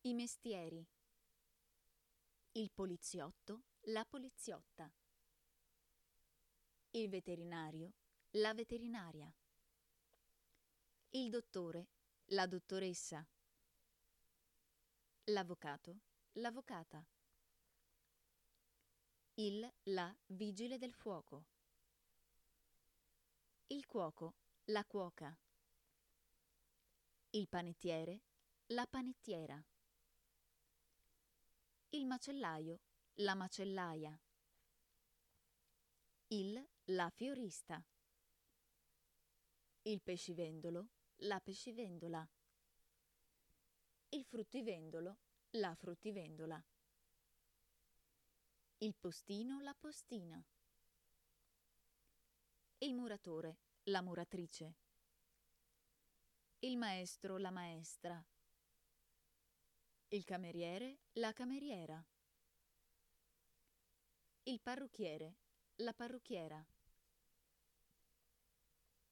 I mestieri. Il poliziotto, la poliziotta. Il veterinario, la veterinaria. Il dottore, la dottoressa. L'avvocato, l'avvocata. La vigile del fuoco. Il cuoco, la cuoca. Il panettiere, la panettiera. Il macellaio, la macellaia. La fiorista. Il pescivendolo, la pescivendola. Il fruttivendolo, la fruttivendola. Il postino, la postina. Il muratore, la muratrice. Il maestro, la maestra. Il cameriere, la cameriera. Il parrucchiere, la parrucchiera.